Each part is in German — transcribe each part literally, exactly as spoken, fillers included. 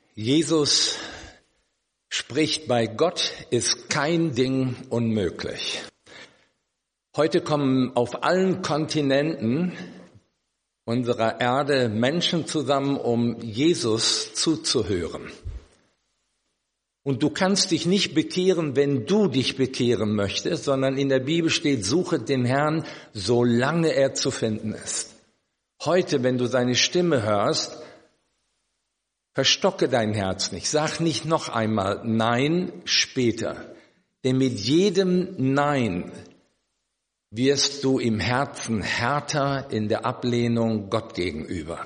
Jesus spricht, bei Gott ist kein Ding unmöglich. Heute kommen auf allen Kontinenten unserer Erde Menschen zusammen, um Jesus zuzuhören. Und du kannst dich nicht bekehren, wenn du dich bekehren möchtest, sondern in der Bibel steht, suche den Herrn, solange er zu finden ist. Heute, wenn du seine Stimme hörst, verstocke dein Herz nicht. Sag nicht noch einmal Nein später. Denn mit jedem Nein wirst du im Herzen härter in der Ablehnung Gott gegenüber.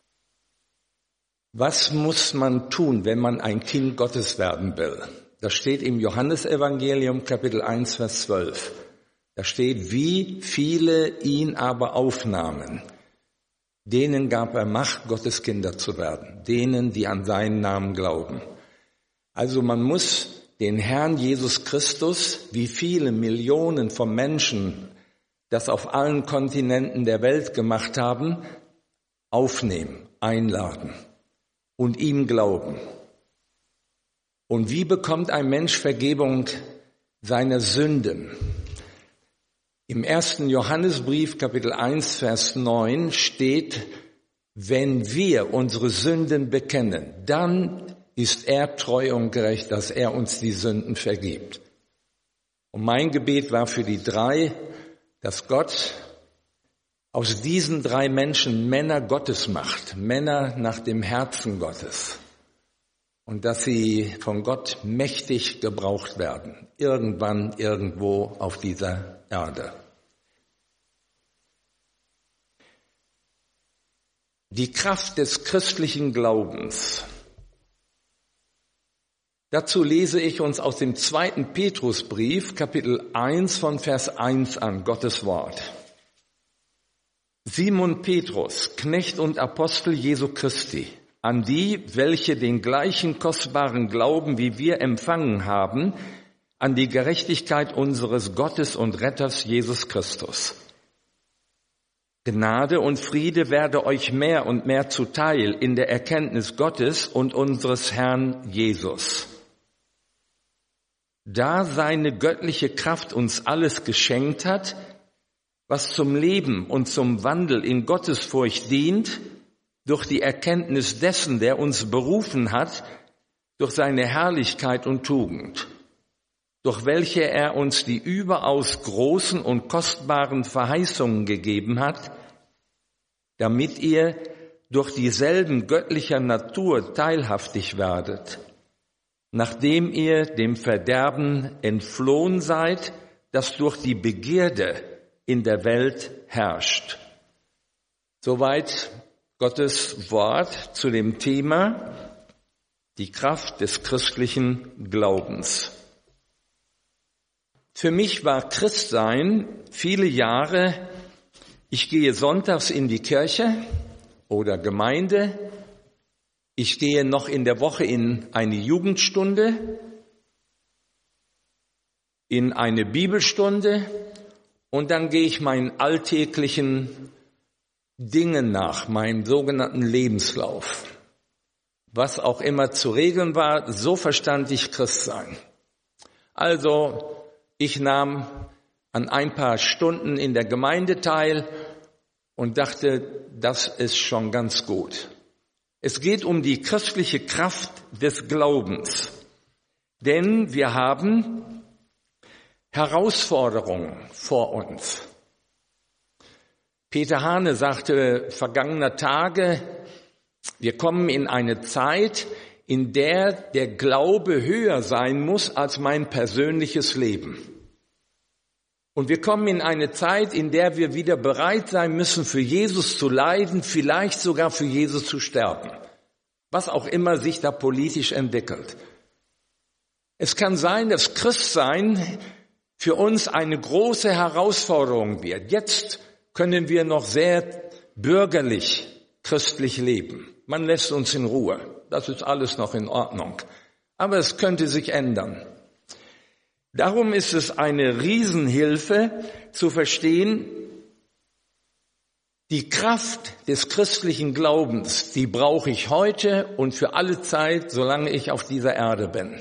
Was muss man tun, wenn man ein Kind Gottes werden will? Das steht im Johannesevangelium Kapitel eins, Vers zwölf. Da steht, wie viele ihn aber aufnahmen, denen gab er Macht, Gottes Kinder zu werden, denen, die an seinen Namen glauben. Also man muss den Herrn Jesus Christus, wie viele Millionen von Menschen das auf allen Kontinenten der Welt gemacht haben, aufnehmen, einladen und ihm glauben. Und wie bekommt ein Mensch Vergebung seiner Sünden? Im ersten Johannesbrief, Kapitel eins, Vers neun steht, wenn wir unsere Sünden bekennen, dann ist er treu und gerecht, dass er uns die Sünden vergibt. Und mein Gebet war für die drei, dass Gott aus diesen drei Menschen Männer Gottes macht, Männer nach dem Herzen Gottes. Und dass sie von Gott mächtig gebraucht werden, irgendwann, irgendwo auf dieser Erde. Die Kraft des christlichen Glaubens. Dazu lese ich uns aus dem zweiten Petrusbrief, Kapitel eins von Vers eins an, Gottes Wort. Simon Petrus, Knecht und Apostel Jesu Christi, an die, welche den gleichen kostbaren Glauben wie wir empfangen haben, an die Gerechtigkeit unseres Gottes und Retters Jesus Christus. Gnade und Friede werde euch mehr und mehr zuteil in der Erkenntnis Gottes und unseres Herrn Jesus. Da seine göttliche Kraft uns alles geschenkt hat, was zum Leben und zum Wandel in Gottesfurcht dient, durch die Erkenntnis dessen, der uns berufen hat, durch seine Herrlichkeit und Tugend, durch welche er uns die überaus großen und kostbaren Verheißungen gegeben hat, damit ihr durch dieselben göttlicher Natur teilhaftig werdet, nachdem ihr dem Verderben entflohen seid, das durch die Begierde in der Welt herrscht. Soweit Gottes Wort zu dem Thema die Kraft des christlichen Glaubens. Für mich war Christsein viele Jahre, ich gehe sonntags in die Kirche oder Gemeinde, ich gehe noch in der Woche in eine Jugendstunde, in eine Bibelstunde und dann gehe ich meinen alltäglichen Dingen nach, meinem sogenannten Lebenslauf. Was auch immer zu regeln war, so verstand ich Christsein. Also, ich nahm an ein paar Stunden in der Gemeinde teil und dachte, das ist schon ganz gut. Es geht um die christliche Kraft des Glaubens, denn wir haben Herausforderungen vor uns. Peter Hane sagte vergangener Tage, wir kommen in eine Zeit, in der der Glaube höher sein muss als mein persönliches Leben. Und wir kommen in eine Zeit, in der wir wieder bereit sein müssen, für Jesus zu leiden, vielleicht sogar für Jesus zu sterben. Was auch immer sich da politisch entwickelt. Es kann sein, dass Christsein für uns eine große Herausforderung wird. Jetzt können wir noch sehr bürgerlich christlich leben. Man lässt uns in Ruhe. Das ist alles noch in Ordnung. Aber es könnte sich ändern. Darum ist es eine Riesenhilfe zu verstehen, Die Kraft des christlichen Glaubens, die brauche ich heute und für alle Zeit, solange ich auf dieser Erde bin.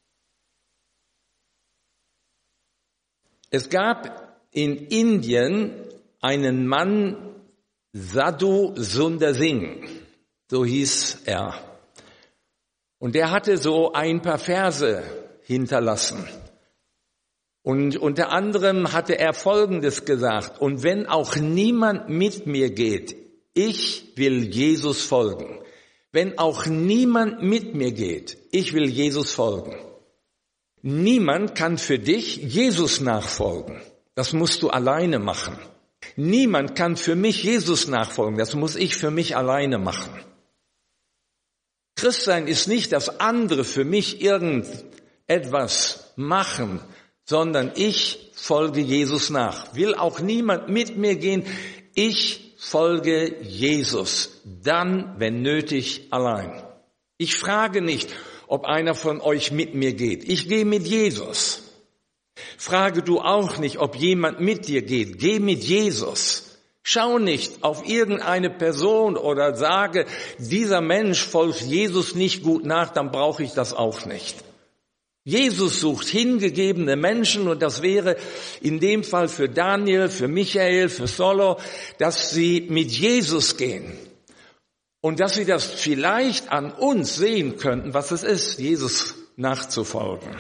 Es gab in Indien einen Mann, Sadhu Sundar Singh, so hieß er. Und der hatte so ein paar Verse hinterlassen. Und unter anderem hatte er Folgendes gesagt: Und wenn auch niemand mit mir geht, ich will Jesus folgen. Wenn auch niemand mit mir geht, ich will Jesus folgen. Niemand kann für dich Jesus nachfolgen. Das musst du alleine machen. Niemand kann für mich Jesus nachfolgen. Das muss ich für mich alleine machen. Christsein ist nicht, dass andere für mich irgendetwas machen, sondern ich folge Jesus nach. Will auch niemand mit mir gehen, ich folge Jesus. Dann, wenn nötig, allein. Ich frage nicht, ob einer von euch mit mir geht. Ich gehe mit Jesus. Frage du auch nicht, ob jemand mit dir geht. Geh mit Jesus. Schau nicht auf irgendeine Person oder sage, dieser Mensch folgt Jesus nicht gut nach, dann brauche ich das auch nicht. Jesus sucht hingegebene Menschen, und das wäre in dem Fall für Daniel, für Michael, für Solo, dass sie mit Jesus gehen. Und dass sie das vielleicht an uns sehen könnten, was es ist, Jesus nachzufolgen.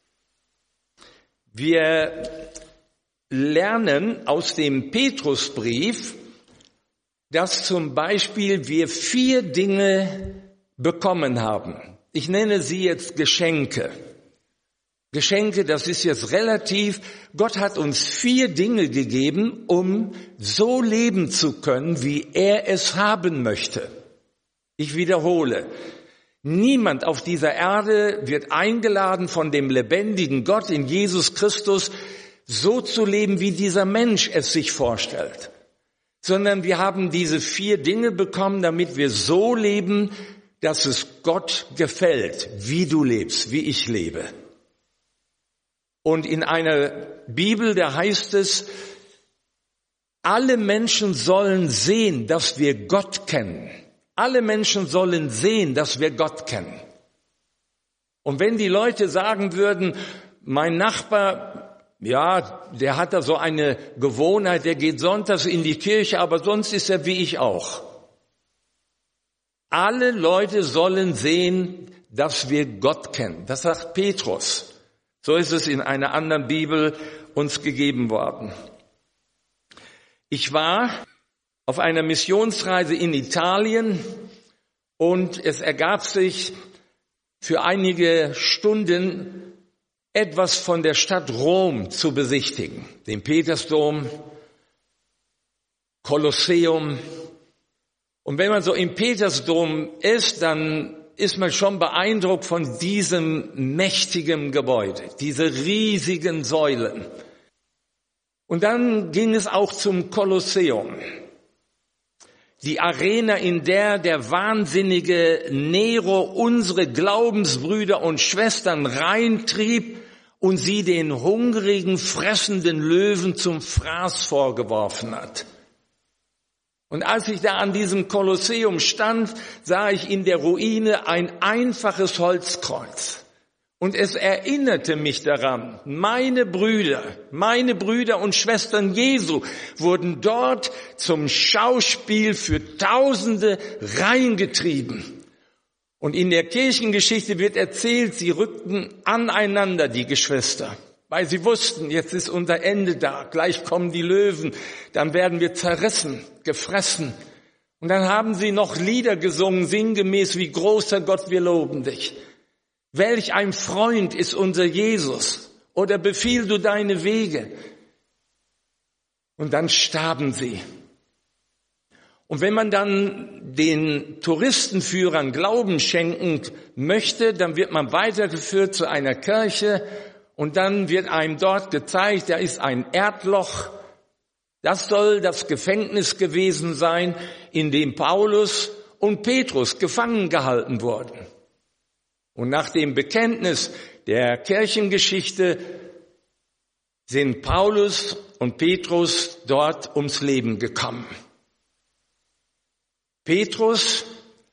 Wir lernen aus dem Petrusbrief, dass zum Beispiel wir vier Dinge bekommen haben. Ich nenne sie jetzt Geschenke. Geschenke, das ist jetzt relativ. Gott hat uns vier Dinge gegeben, um so leben zu können, wie er es haben möchte. Ich wiederhole, niemand auf dieser Erde wird eingeladen von dem lebendigen Gott in Jesus Christus, so zu leben, wie dieser Mensch es sich vorstellt. Sondern wir haben diese vier Dinge bekommen, damit wir so leben, dass es Gott gefällt, wie du lebst, wie ich lebe. Und in einer Bibel, da heißt es, alle Menschen sollen sehen, dass wir Gott kennen. Alle Menschen sollen sehen, dass wir Gott kennen. Und wenn die Leute sagen würden, mein Nachbar, ja, der hat da so eine Gewohnheit, der geht sonntags in die Kirche, aber sonst ist er wie ich auch. Alle Leute sollen sehen, dass wir Gott kennen. Das sagt Petrus. So ist es in einer anderen Bibel uns gegeben worden. Ich war auf einer Missionsreise in Italien und es ergab sich für einige Stunden etwas von der Stadt Rom zu besichtigen. Den Petersdom, Kolosseum. Und wenn man so im Petersdom ist, dann ist man schon beeindruckt von diesem mächtigen Gebäude, diese riesigen Säulen. Und dann ging es auch zum Kolosseum. Die Arena, in der der wahnsinnige Nero unsere Glaubensbrüder und Schwestern reintrieb und sie den hungrigen, fressenden Löwen zum Fraß vorgeworfen hat. Und als ich da an diesem Kolosseum stand, sah ich in der Ruine ein einfaches Holzkreuz. Und es erinnerte mich daran, meine Brüder, meine Brüder und Schwestern Jesu wurden dort zum Schauspiel für Tausende reingetrieben. Und in der Kirchengeschichte wird erzählt, sie rückten aneinander, die Geschwister, weil sie wussten, jetzt ist unser Ende da, gleich kommen die Löwen, dann werden wir zerrissen, gefressen. Und dann haben sie noch Lieder gesungen, sinngemäß, wie großer Gott, wir loben dich. Welch ein Freund ist unser Jesus, oder befiehl du deine Wege. Und dann starben sie. Und wenn man dann den Touristenführern Glauben schenken möchte, dann wird man weitergeführt zu einer Kirche und dann wird einem dort gezeigt, da ist ein Erdloch. Das soll das Gefängnis gewesen sein, in dem Paulus und Petrus gefangen gehalten wurden. Und nach dem Bekenntnis der Kirchengeschichte sind Paulus und Petrus dort ums Leben gekommen. Petrus,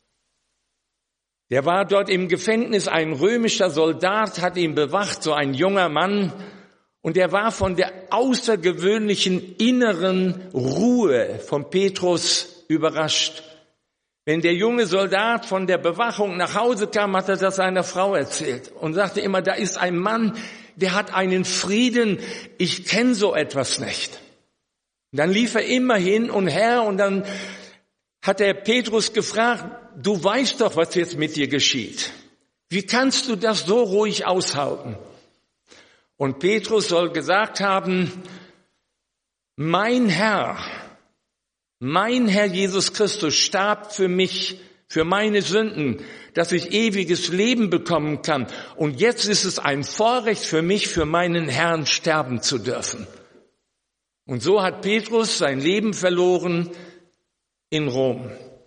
der war dort im Gefängnis, ein römischer Soldat hat ihn bewacht, so ein junger Mann, und er war von der außergewöhnlichen inneren Ruhe von Petrus überrascht. Wenn der junge Soldat von der Bewachung nach Hause kam, hat er das seiner Frau erzählt und sagte immer, da ist ein Mann, der hat einen Frieden, ich kenne so etwas nicht. Und dann lief er immer hin und her und dann hat er Petrus gefragt, du weißt doch, was jetzt mit dir geschieht. Wie kannst du das so ruhig aushalten? Und Petrus soll gesagt haben, mein Herr, mein Herr Jesus Christus starb für mich, für meine Sünden, dass ich ewiges Leben bekommen kann. Und jetzt ist es ein Vorrecht für mich, für meinen Herrn sterben zu dürfen. Und so hat Petrus sein Leben verloren in Rom.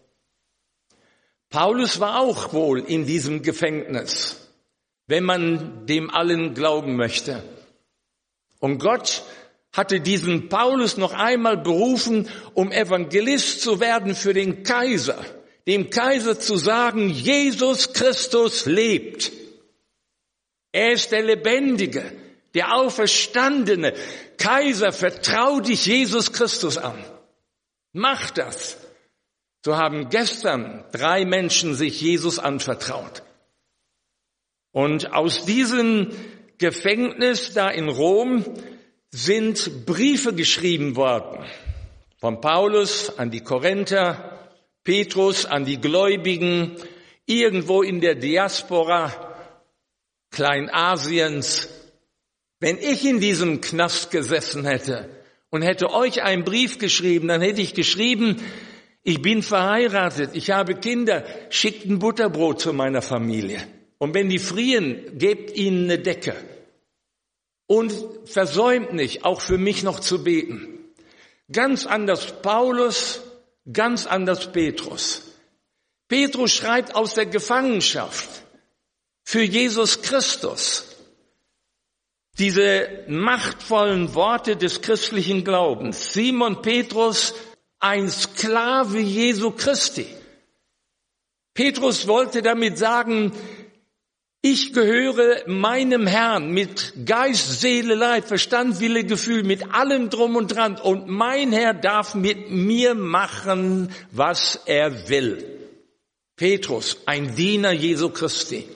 Paulus war auch wohl in diesem Gefängnis, wenn man dem allen glauben möchte. Und Gott hatte diesen Paulus noch einmal berufen, um Evangelist zu werden für den Kaiser, dem Kaiser zu sagen, Jesus Christus lebt. Er ist der Lebendige, der Auferstandene. Kaiser, vertrau dich Jesus Christus an. Mach das. So haben gestern drei Menschen sich Jesus anvertraut. Und aus diesem Gefängnis da in Rom sind Briefe geschrieben worden. Von Paulus an die Korinther, Petrus an die Gläubigen, irgendwo in der Diaspora Kleinasiens. Wenn ich in diesem Knast gesessen hätte und hätte euch einen Brief geschrieben, dann hätte ich geschrieben, ich bin verheiratet, ich habe Kinder, schickt ein Butterbrot zu meiner Familie. Und wenn die frieren, gebt ihnen eine Decke. Und versäumt nicht, auch für mich noch zu beten. Ganz anders Paulus, ganz anders Petrus. Petrus schreibt aus der Gefangenschaft für Jesus Christus. Diese machtvollen Worte des christlichen Glaubens. Simon Petrus, ein Sklave Jesu Christi. Petrus wollte damit sagen, ich gehöre meinem Herrn mit Geist, Seele, Leib, Verstand, Wille, Gefühl, mit allem drum und dran. Und mein Herr darf mit mir machen, was er will. Petrus, ein Diener Jesu Christi.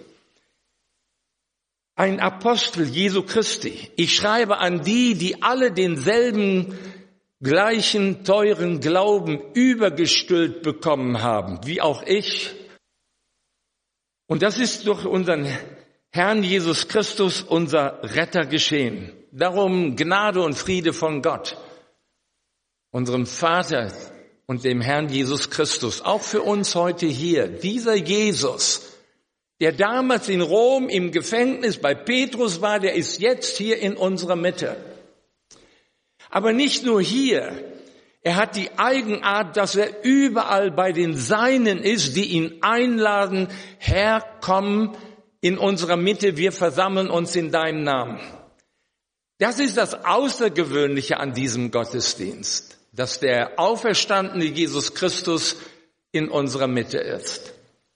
Ein Apostel Jesu Christi. Ich schreibe an die, die alle denselben gleichen teuren Glauben übergestülpt bekommen haben, wie auch ich. Und das ist durch unseren Herrn Jesus Christus, unser Retter, geschehen. Darum Gnade und Friede von Gott, unserem Vater und dem Herrn Jesus Christus. Auch für uns heute hier. Dieser Jesus, der damals in Rom im Gefängnis bei Petrus war, der ist jetzt hier in unserer Mitte. Aber nicht nur hier. Er hat die Eigenart, dass er überall bei den Seinen ist, die ihn einladen, Herr, komm in unserer Mitte, wir versammeln uns in deinem Namen. Das ist das Außergewöhnliche an diesem Gottesdienst, dass der auferstandene Jesus Christus in unserer Mitte ist.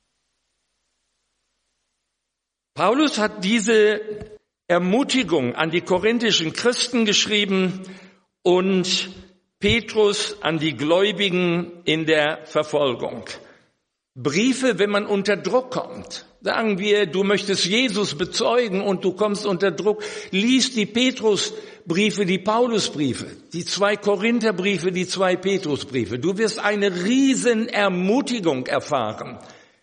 Paulus hat diese Ermutigung an die korinthischen Christen geschrieben und Petrus an die Gläubigen in der Verfolgung. Briefe, wenn man unter Druck kommt. Sagen wir, du möchtest Jesus bezeugen und du kommst unter Druck. Lies die Petrusbriefe, die Paulusbriefe, die zwei Korintherbriefe, die zwei Petrusbriefe. Du wirst eine riesen Ermutigung erfahren.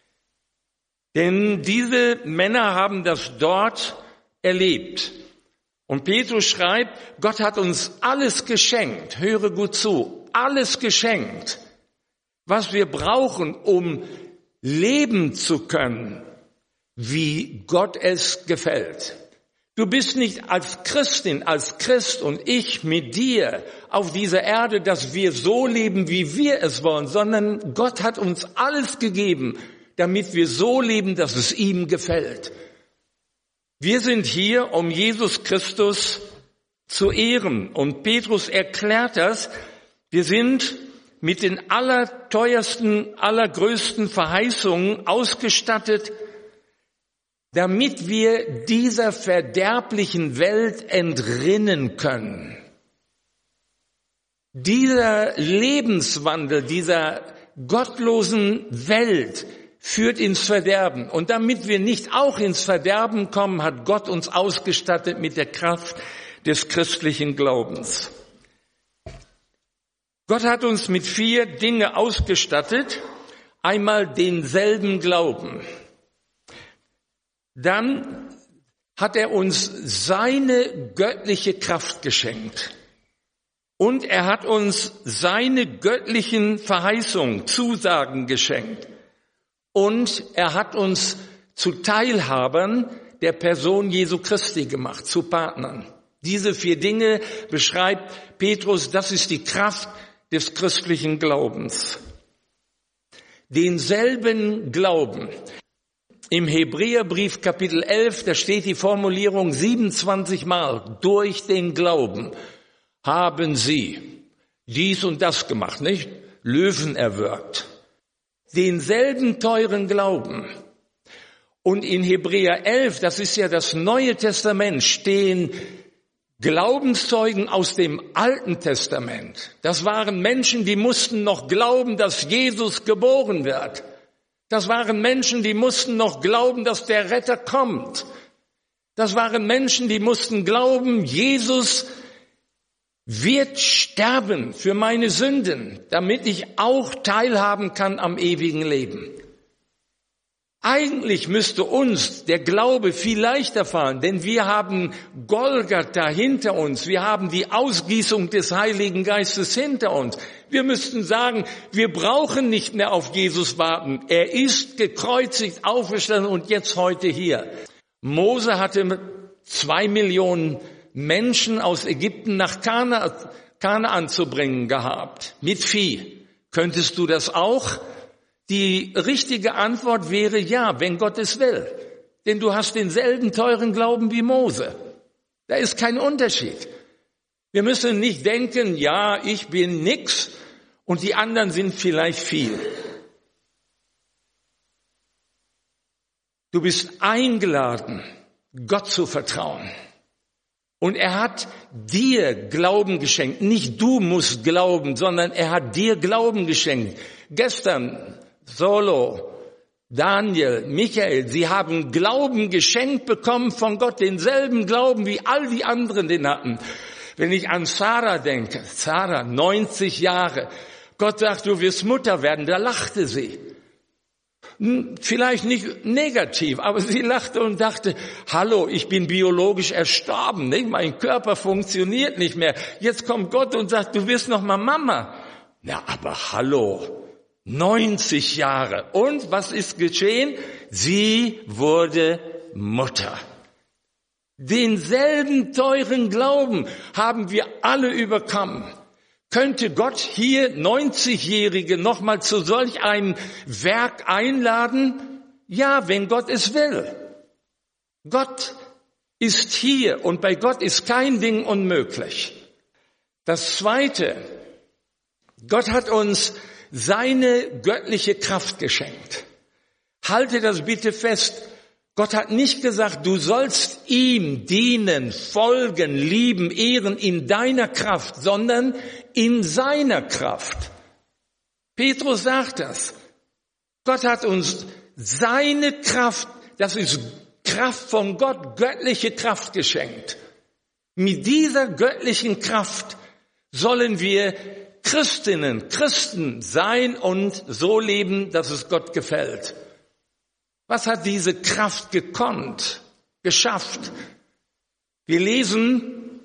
Denn diese Männer haben das dort erlebt. Und Petrus schreibt, Gott hat uns alles geschenkt, höre gut zu, alles geschenkt, was wir brauchen, um leben zu können, wie Gott es gefällt. Du bist nicht als Christin, als Christ und ich mit dir auf dieser Erde, dass wir so leben, wie wir es wollen, sondern Gott hat uns alles gegeben, damit wir so leben, dass es ihm gefällt. Wir sind hier, um Jesus Christus zu ehren. Und Petrus erklärt das. Wir sind mit den allerteuersten, allergrößten Verheißungen ausgestattet, damit wir dieser verderblichen Welt entrinnen können. Dieser Lebenswandel, dieser gottlosen Welt führt ins Verderben. Und damit wir nicht auch ins Verderben kommen, hat Gott uns ausgestattet mit der Kraft des christlichen Glaubens. Gott hat uns mit vier Dingen ausgestattet. Einmal denselben Glauben. Dann hat er uns seine göttliche Kraft geschenkt. Und er hat uns seine göttlichen Verheißungen, Zusagen geschenkt. Und er hat uns zu Teilhabern der Person Jesu Christi gemacht, zu Partnern. Diese vier Dinge beschreibt Petrus, das ist die Kraft des christlichen Glaubens. Denselben Glauben. Im Hebräerbrief Kapitel elf, da steht die Formulierung siebenundzwanzig Mal, durch den Glauben haben sie dies und das gemacht, nicht? Löwen erwürgt. Denselben teuren Glauben. Und in Hebräer elf, das ist ja das Neue Testament, stehen Glaubenszeugen aus dem Alten Testament. Das waren Menschen, die mussten noch glauben, dass Jesus geboren wird. Das waren Menschen, die mussten noch glauben, dass der Retter kommt. Das waren Menschen, die mussten glauben, Jesus wird sterben für meine Sünden, damit ich auch teilhaben kann am ewigen Leben. Eigentlich müsste uns der Glaube viel leichter fallen, denn wir haben Golgatha hinter uns, wir haben die Ausgießung des Heiligen Geistes hinter uns. Wir müssten sagen, wir brauchen nicht mehr auf Jesus warten. Er ist gekreuzigt, auferstanden und jetzt heute hier. Mose hatte zwei Millionen Menschen aus Ägypten nach Kana- Kanaan zu bringen gehabt, mit Vieh. Könntest du das auch? Die richtige Antwort wäre ja, wenn Gott es will. Denn du hast denselben teuren Glauben wie Mose. Da ist kein Unterschied. Wir müssen nicht denken, ja, ich bin nix und die anderen sind vielleicht viel. Du bist eingeladen, Gott zu vertrauen. Und er hat dir Glauben geschenkt. Nicht du musst glauben, sondern er hat dir Glauben geschenkt. Gestern Solo, Daniel, Michael, sie haben Glauben geschenkt bekommen von Gott, denselben Glauben wie all die anderen den hatten. Wenn ich an Sarah denke, Sarah, neunzig Jahre, Gott sagt, du wirst Mutter werden, da lachte sie. Vielleicht nicht negativ, aber sie lachte und dachte, hallo, ich bin biologisch erstorben, nicht? Mein Körper funktioniert nicht mehr. Jetzt kommt Gott und sagt, du wirst noch mal Mama. Ja, aber hallo. neunzig Jahre. Und was ist geschehen? Sie wurde Mutter. Denselben teuren Glauben haben wir alle überkommen. Könnte Gott hier neunzigjährige nochmal zu solch einem Werk einladen? Ja, wenn Gott es will. Gott ist hier und bei Gott ist kein Ding unmöglich. Das Zweite, Gott hat uns seine göttliche Kraft geschenkt. Halte das bitte fest. Gott hat nicht gesagt, du sollst ihm dienen, folgen, lieben, ehren in deiner Kraft, sondern in seiner Kraft. Petrus sagt das. Gott hat uns seine Kraft, das ist Kraft von Gott, göttliche Kraft geschenkt. Mit dieser göttlichen Kraft sollen wir Christinnen, Christen sein und so leben, dass es Gott gefällt. Was hat diese Kraft gekonnt, geschafft? Wir lesen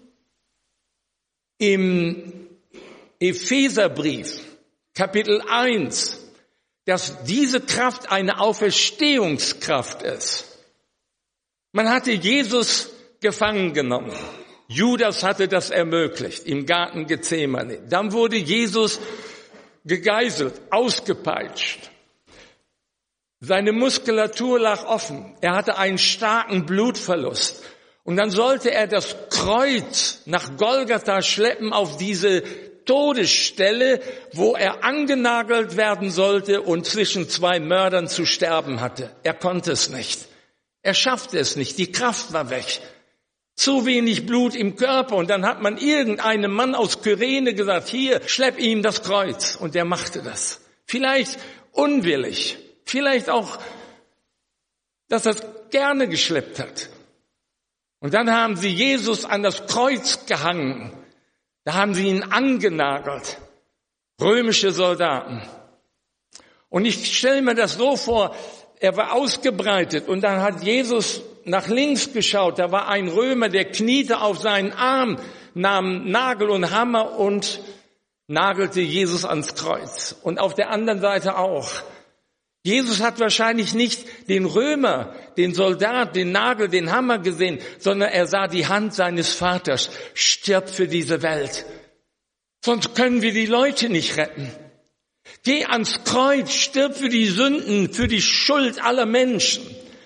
im Epheserbrief, Kapitel eins, dass diese Kraft eine Auferstehungskraft ist. Man hatte Jesus gefangen genommen. Judas hatte das ermöglicht im Garten Gethsemane. Dann wurde Jesus gegeißelt, ausgepeitscht. Seine Muskulatur lag offen. Er hatte einen starken Blutverlust. Und dann sollte er das Kreuz nach Golgatha schleppen auf diese Todesstelle, wo er angenagelt werden sollte und zwischen zwei Mördern zu sterben hatte. Er konnte es nicht. Er schaffte es nicht. Die Kraft war weg. Zu wenig Blut im Körper. Und dann hat man irgendeinem Mann aus Kyrene gesagt, hier, schlepp ihm das Kreuz. Und er machte das. Vielleicht unwillig. Vielleicht auch, dass er es gerne geschleppt hat. Und dann haben sie Jesus an das Kreuz gehangen. Da haben sie ihn angenagelt. Römische Soldaten. Und ich stelle mir das so vor, er war ausgebreitet und dann hat Jesus nach links geschaut. Da war ein Römer, der kniete auf seinen Arm, nahm Nagel und Hammer und nagelte Jesus ans Kreuz. Und auf der anderen Seite auch. Jesus hat wahrscheinlich nicht den Römer, den Soldat, den Nagel, den Hammer gesehen, sondern er sah die Hand seines Vaters. Stirb für diese Welt. Sonst können wir die Leute nicht retten. Geh ans Kreuz, stirb für die Sünden, für die Schuld aller Menschen.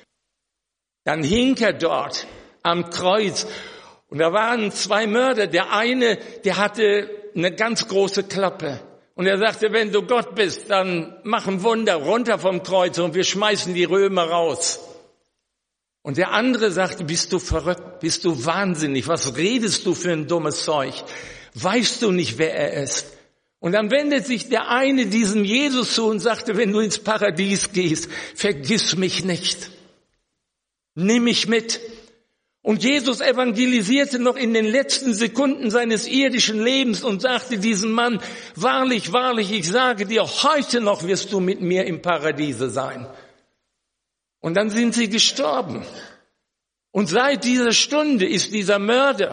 Dann hing er dort am Kreuz. Und da waren zwei Mörder. Der eine, der hatte eine ganz große Klappe. Und er sagte, wenn du Gott bist, dann mach ein Wunder, runter vom Kreuz und wir schmeißen die Römer raus. Und der andere sagte, bist du verrückt, bist du wahnsinnig, was redest du für ein dummes Zeug? Weißt du nicht, wer er ist? Und dann wendet sich der eine diesem Jesus zu und sagte, wenn du ins Paradies gehst, vergiss mich nicht. Nimm mich mit. Und Jesus evangelisierte noch in den letzten Sekunden seines irdischen Lebens und sagte diesem Mann, wahrlich, wahrlich, ich sage dir, heute noch wirst du mit mir im Paradiese sein. Und dann sind sie gestorben. Und seit dieser Stunde ist dieser Mörder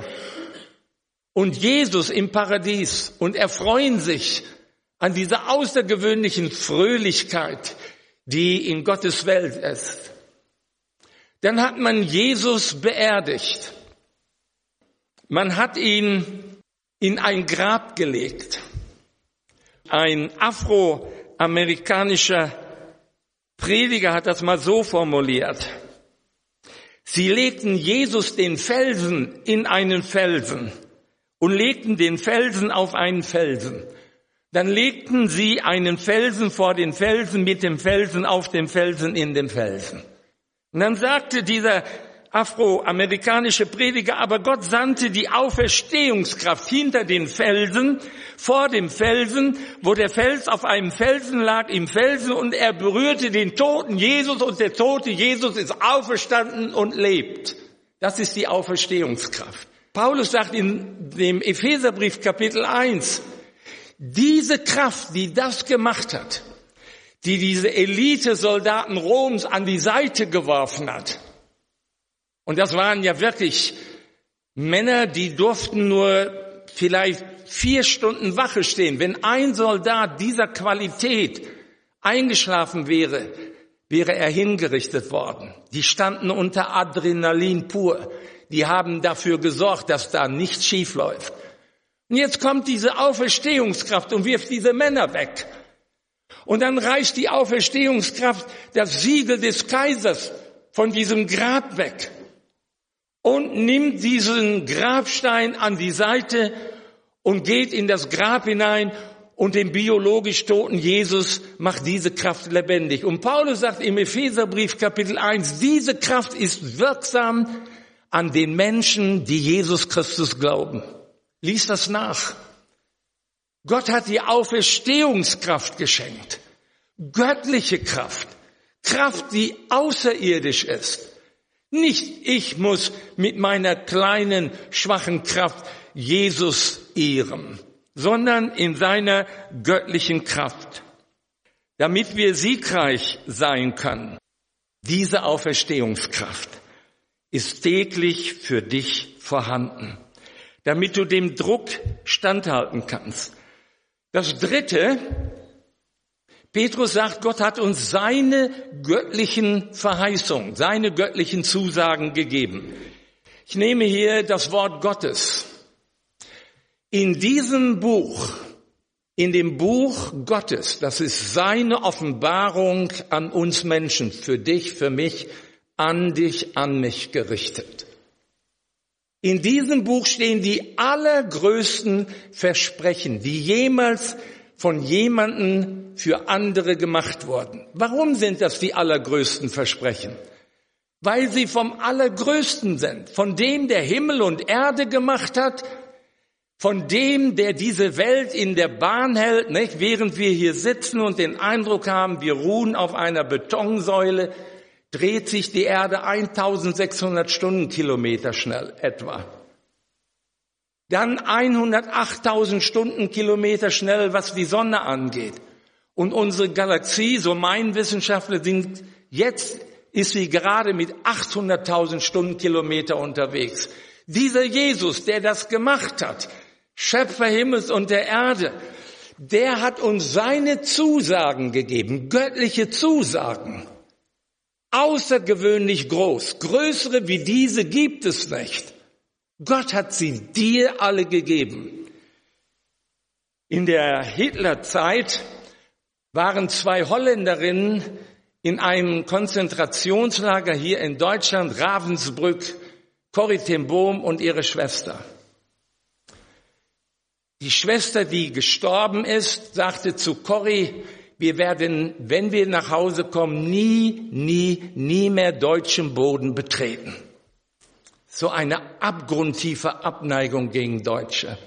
und Jesus im Paradies und erfreuen sich an dieser außergewöhnlichen Fröhlichkeit, die in Gottes Welt ist. Dann hat man Jesus beerdigt. Man hat ihn in ein Grab gelegt. Ein afroamerikanischer Prediger hat das mal so formuliert. Sie legten Jesus den Felsen in einen Felsen und legten den Felsen auf einen Felsen. Dann legten sie einen Felsen vor den Felsen mit dem Felsen auf dem Felsen in dem Felsen. Und dann sagte dieser afroamerikanische Prediger, aber Gott sandte die Auferstehungskraft hinter den Felsen, vor dem Felsen, wo der Fels auf einem Felsen lag, im Felsen, und er berührte den toten Jesus und der tote Jesus ist auferstanden und lebt. Das ist die Auferstehungskraft. Paulus sagt in dem Epheserbrief Kapitel eins, diese Kraft, die das gemacht hat, die diese Elite-Soldaten Roms an die Seite geworfen hat. Und das waren ja wirklich Männer, die durften nur vielleicht vier Stunden Wache stehen. Wenn ein Soldat dieser Qualität eingeschlafen wäre, wäre er hingerichtet worden. Die standen unter Adrenalin pur. Die haben dafür gesorgt, dass da nichts schief läuft. Und jetzt kommt diese Auferstehungskraft und wirft diese Männer weg. Und dann reißt die Auferstehungskraft das Siegel des Kaisers von diesem Grab weg und nimmt diesen Grabstein an die Seite und geht in das Grab hinein und den biologisch toten Jesus macht diese Kraft lebendig. Und Paulus sagt im Epheserbrief Kapitel eins, diese Kraft ist wirksam an den Menschen, die Jesus Christus glauben. Lies das nach. Gott hat die Auferstehungskraft geschenkt. Göttliche Kraft. Kraft, die außerirdisch ist. Nicht ich muss mit meiner kleinen, schwachen Kraft Jesus ehren, sondern in seiner göttlichen Kraft. Damit wir siegreich sein können. Diese Auferstehungskraft ist täglich für dich vorhanden, damit du dem Druck standhalten kannst. Das Dritte, Petrus sagt, Gott hat uns seine göttlichen Verheißungen, seine göttlichen Zusagen gegeben. Ich nehme hier das Wort Gottes. In diesem Buch, in dem Buch Gottes, das ist seine Offenbarung an uns Menschen, für dich, für mich, an dich, an mich gerichtet. In diesem Buch stehen die allergrößten Versprechen, die jemals von jemandem für andere gemacht wurden. Warum sind das die allergrößten Versprechen? Weil sie vom Allergrößten sind, von dem, der Himmel und Erde gemacht hat, von dem, der diese Welt in der Bahn hält, nicht? Während wir hier sitzen und den Eindruck haben, wir ruhen auf einer Betonsäule, dreht sich die Erde eintausendsechshundert Stundenkilometer schnell etwa. Dann hundertachttausend Stundenkilometer schnell, was die Sonne angeht. Und unsere Galaxie, so meinen Wissenschaftler, sind jetzt ist sie gerade mit achthunderttausend Stundenkilometer unterwegs. Dieser Jesus, der das gemacht hat, Schöpfer Himmels und der Erde, der hat uns seine Zusagen gegeben, göttliche Zusagen. Außergewöhnlich groß, größere wie diese gibt es nicht. Gott hat sie dir alle gegeben. In der Hitlerzeit waren zwei Holländerinnen in einem Konzentrationslager hier in Deutschland, Ravensbrück, Corrie ten Boom und ihre Schwester. Die Schwester, die gestorben ist, sagte zu Corrie, wir werden, wenn wir nach Hause kommen, nie, nie, nie mehr deutschen Boden betreten. So eine abgrundtiefe Abneigung gegen Deutsche.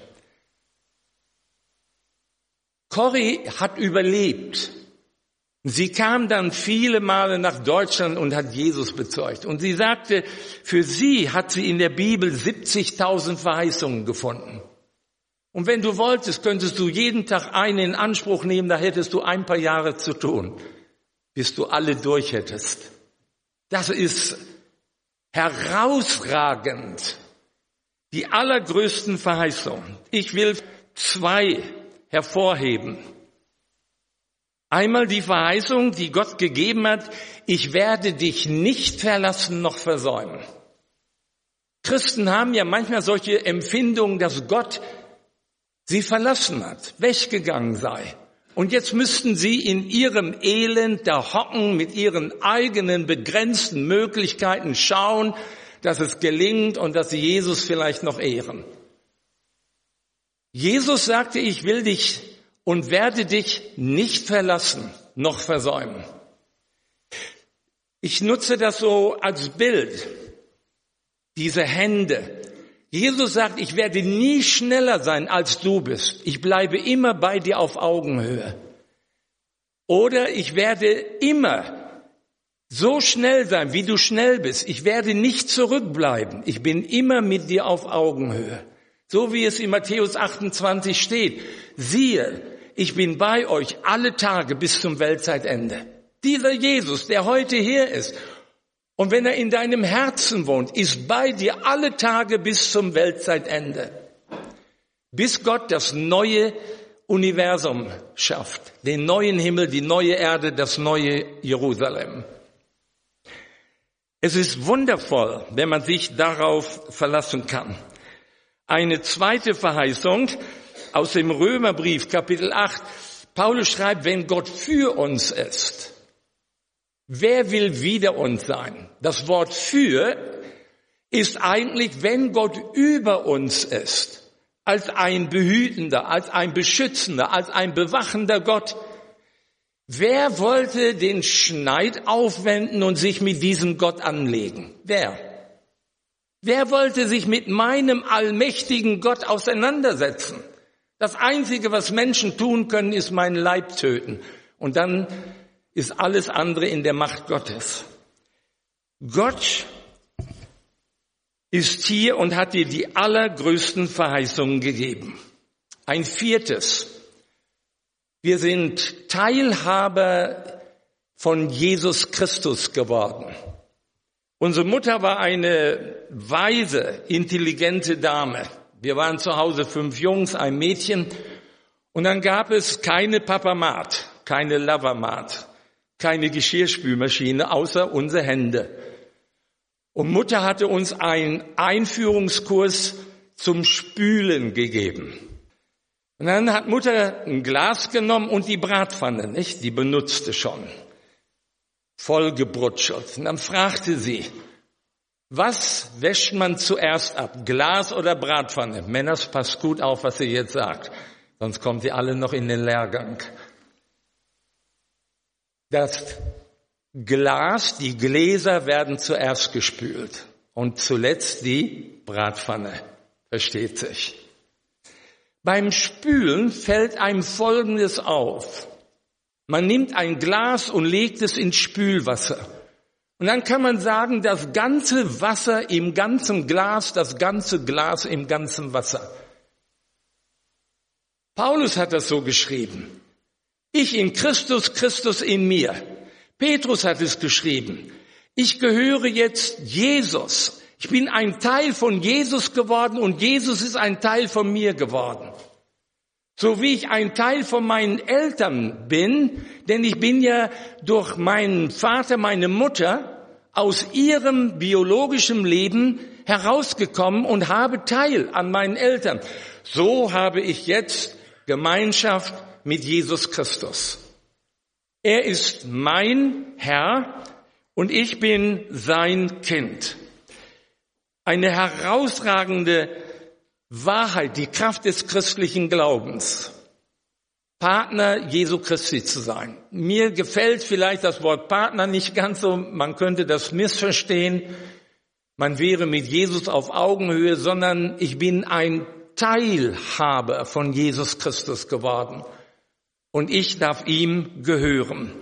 Corrie hat überlebt. Sie kam dann viele Male nach Deutschland und hat Jesus bezeugt. Und sie sagte, für sie hat sie in der Bibel siebzigtausend Verheißungen gefunden. Und wenn du wolltest, könntest du jeden Tag eine in Anspruch nehmen, da hättest du ein paar Jahre zu tun, bis du alle durch hättest. Das ist herausragend. Die allergrößten Verheißungen. Ich will zwei hervorheben. Einmal die Verheißung, die Gott gegeben hat, ich werde dich nicht verlassen noch versäumen. Christen haben ja manchmal solche Empfindungen, dass Gott sie verlassen hat, weggegangen sei. Und jetzt müssten sie in ihrem Elend da hocken, mit ihren eigenen begrenzten Möglichkeiten schauen, dass es gelingt und dass sie Jesus vielleicht noch ehren. Jesus sagte, ich will dich und werde dich nicht verlassen, noch versäumen. Ich nutze das so als Bild, diese Hände. Jesus sagt, ich werde nie schneller sein, als du bist. Ich bleibe immer bei dir auf Augenhöhe. Oder ich werde immer so schnell sein, wie du schnell bist. Ich werde nicht zurückbleiben. Ich bin immer mit dir auf Augenhöhe. So wie es in Matthäus achtundzwanzig steht. Siehe, ich bin bei euch alle Tage bis zum Weltzeitende. Dieser Jesus, der heute hier ist, und wenn er in deinem Herzen wohnt, ist bei dir alle Tage bis zum Weltzeitende. Bis Gott das neue Universum schafft. Den neuen Himmel, die neue Erde, das neue Jerusalem. Es ist wundervoll, wenn man sich darauf verlassen kann. Eine zweite Verheißung aus dem Römerbrief, Kapitel acht. Paulus schreibt, wenn Gott für uns ist, wer will wider uns sein? Das Wort für ist eigentlich, wenn Gott über uns ist, als ein behütender, als ein beschützender, als ein bewachender Gott. Wer wollte den Schneid aufwenden und sich mit diesem Gott anlegen? Wer? Wer wollte sich mit meinem allmächtigen Gott auseinandersetzen? Das Einzige, was Menschen tun können, ist meinen Leib töten. Und dann ist alles andere in der Macht Gottes. Gott ist hier und hat dir die allergrößten Verheißungen gegeben. Ein viertes. Wir sind Teilhaber von Jesus Christus geworden. Unsere Mutter war eine weise, intelligente Dame. Wir waren zu Hause fünf Jungs, ein Mädchen. Und dann gab es keine Papamat, keine Lavamat, keine Geschirrspülmaschine, außer unsere Hände. Und Mutter hatte uns einen Einführungskurs zum Spülen gegeben. Und dann hat Mutter ein Glas genommen und die Bratpfanne, nicht? Die benutzte schon. Voll gebrutschelt. Und dann fragte sie, Was wäscht man zuerst ab? Glas oder Bratpfanne? Männers, passt gut auf, was ihr jetzt sagt. Sonst kommt ihr alle noch in den Lehrgang. Das Glas, die Gläser werden zuerst gespült. Und zuletzt die Bratpfanne. Versteht sich. Beim Spülen fällt einem Folgendes auf. Man nimmt ein Glas und legt es ins Spülwasser. Und dann kann man sagen, das ganze Wasser im ganzen Glas, das ganze Glas im ganzen Wasser. Paulus hat das so geschrieben. Ich in Christus, Christus in mir. Petrus hat es geschrieben. Ich gehöre jetzt Jesus. Ich bin ein Teil von Jesus geworden und Jesus ist ein Teil von mir geworden. So wie ich ein Teil von meinen Eltern bin, denn ich bin ja durch meinen Vater, meine Mutter aus ihrem biologischen Leben herausgekommen und habe Teil an meinen Eltern. So habe ich jetzt Gemeinschaft mit Jesus Christus. Er ist mein Herr und ich bin sein Kind. Eine herausragende Wahrheit, die Kraft des christlichen Glaubens, Partner Jesu Christi zu sein. Mir gefällt vielleicht das Wort Partner nicht ganz so, man könnte das missverstehen, man wäre mit Jesus auf Augenhöhe, sondern ich bin ein Teilhaber von Jesus Christus geworden und ich darf ihm gehören.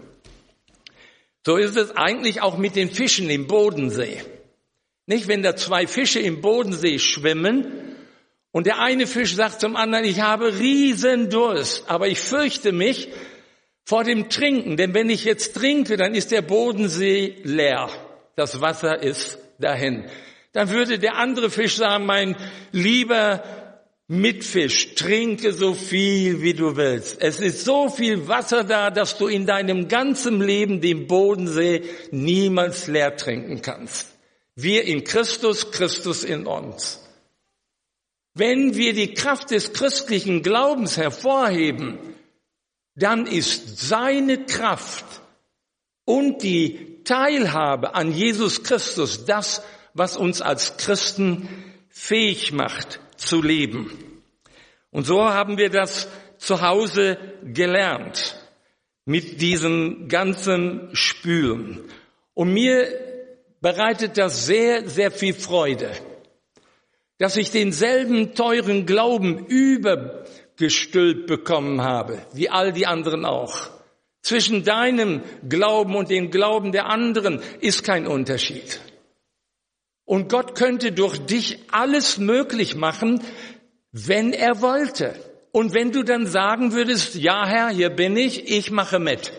So ist es eigentlich auch mit den Fischen im Bodensee. Nicht, wenn da zwei Fische im Bodensee schwimmen, und der eine Fisch sagt zum anderen, ich habe riesen Durst, aber ich fürchte mich vor dem Trinken, denn wenn ich jetzt trinke, dann ist der Bodensee leer. Das Wasser ist dahin. Dann würde der andere Fisch sagen, mein lieber Mitfisch, trinke so viel, wie du willst. Es ist so viel Wasser da, dass du in deinem ganzen Leben den Bodensee niemals leer trinken kannst. Wir in Christus, Christus in uns. Wenn wir die Kraft des christlichen Glaubens hervorheben, dann ist seine Kraft und die Teilhabe an Jesus Christus das, was uns als Christen fähig macht zu leben. Und so haben wir das zu Hause gelernt mit diesem ganzen Spülen. Und mir bereitet das sehr, sehr viel Freude, dass ich denselben teuren Glauben übergestülpt bekommen habe, wie all die anderen auch. Zwischen deinem Glauben und dem Glauben der anderen ist kein Unterschied. Und Gott könnte durch dich alles möglich machen, wenn er wollte. Und wenn du dann sagen würdest, ja Herr, hier bin ich, ich mache mit.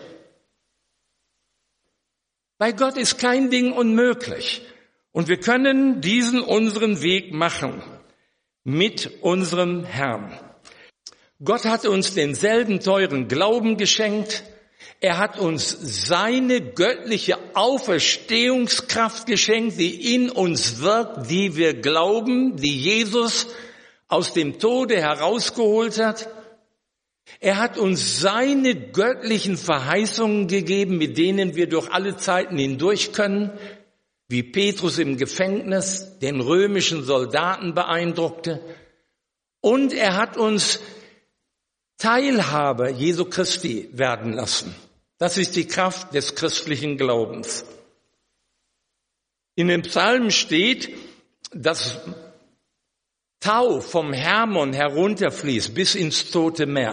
Bei Gott ist kein Ding unmöglich. Und wir können diesen unseren Weg machen mit unserem Herrn. Gott hat uns denselben teuren Glauben geschenkt. Er hat uns seine göttliche Auferstehungskraft geschenkt, die in uns wirkt, die wir glauben, die Jesus aus dem Tode herausgeholt hat. Er hat uns seine göttlichen Verheißungen gegeben, mit denen wir durch alle Zeiten hindurch können, wie Petrus im Gefängnis den römischen Soldaten beeindruckte. Und er hat uns Teilhaber Jesu Christi werden lassen. Das ist die Kraft des christlichen Glaubens. In dem Psalm steht, dass Tau vom Hermon herunterfließt bis ins Tote Meer.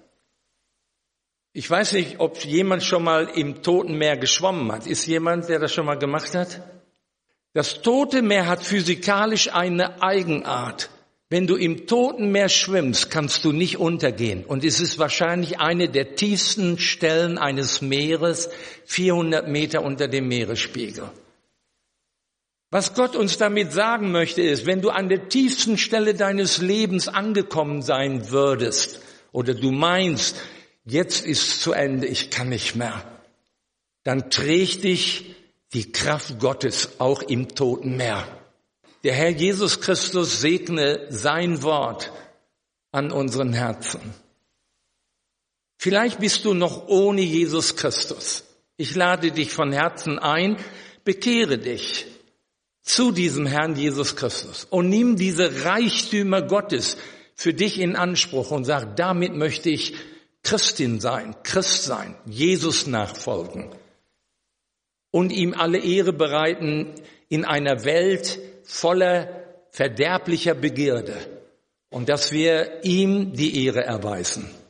Ich weiß nicht, ob jemand schon mal im Toten Meer geschwommen hat. Ist jemand, der das schon mal gemacht hat? Das Tote Meer hat physikalisch eine Eigenart. Wenn du im Toten Meer schwimmst, kannst du nicht untergehen. Und es ist wahrscheinlich eine der tiefsten Stellen eines Meeres, vierhundert Meter unter dem Meeresspiegel. Was Gott uns damit sagen möchte, ist, wenn du an der tiefsten Stelle deines Lebens angekommen sein würdest, oder du meinst, jetzt ist zu Ende, ich kann nicht mehr, dann trägt dich die Kraft Gottes auch im Toten Meer. Der Herr Jesus Christus segne sein Wort an unseren Herzen. Vielleicht bist du noch ohne Jesus Christus. Ich lade dich von Herzen ein, bekehre dich. zu diesem Herrn Jesus Christus und nimm diese Reichtümer Gottes für dich in Anspruch und sag, damit möchte ich Christin sein, Christ sein, Jesus nachfolgen und ihm alle Ehre bereiten in einer Welt voller verderblicher Begierde und dass wir ihm die Ehre erweisen.